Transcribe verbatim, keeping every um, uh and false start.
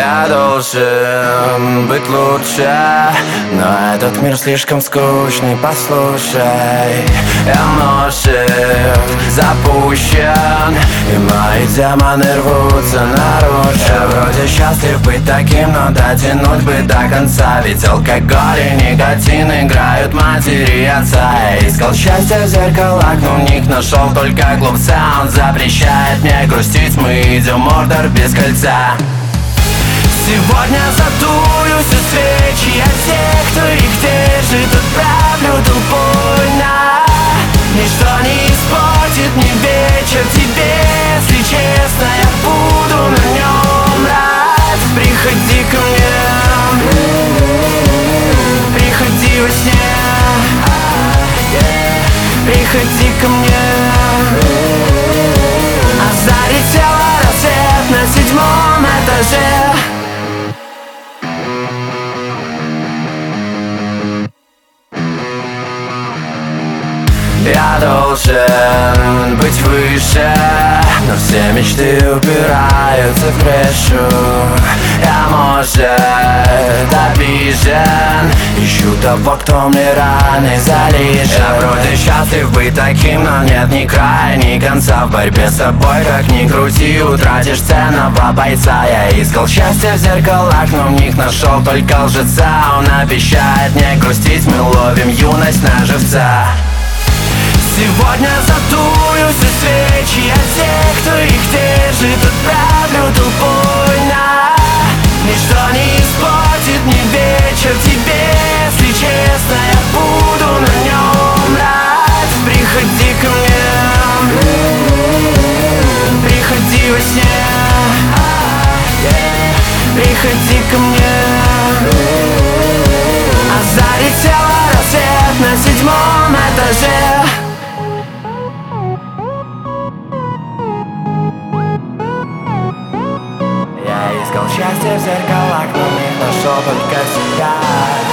Я должен быть лучше, но этот мир слишком скучный, послушай. Я множек запущен, и мои демоны рвутся наружу. Я вроде счастлив быть таким, но дотянуть бы до конца. Ведь алкоголь и никотин играют матери и отца. Я искал счастье в зеркалах, но в них нашел только глупца. Он запрещает мне грустить, мы идем мордор без кольца. Сегодня задую все свечи от тех, кто их держит, отправлю толпой на. Ничто не испортит мне вечер тебе, если честно, я буду на нем рад. Приходи ко мне, приходи во сне, приходи ко мне. А залетела рассвет на седьмом этаже. Я должен быть выше, но все мечты упираются в крышу. Я, может, обижен, ищу того, кто мне раны залижет. Я вроде счастлив быть таким, но нет ни края, ни конца. В борьбе с собой, как ни крути, утратишь ценного бойца. Я искал счастье в зеркалах, но в них нашел только лжеца. Он обещает не грустить, мы ловим юность на живца. Сегодня задую все свечи от тех, кто их держит, отправлю толпой на. Ничто не испортит мне вечер тебе, если честно, я буду на нем рад. Приходи ко мне, приходи во сне, приходи ко мне. А залетела рассвет на седьмом этаже. Я искал счастье в зеркалах, но в них нашел только себя.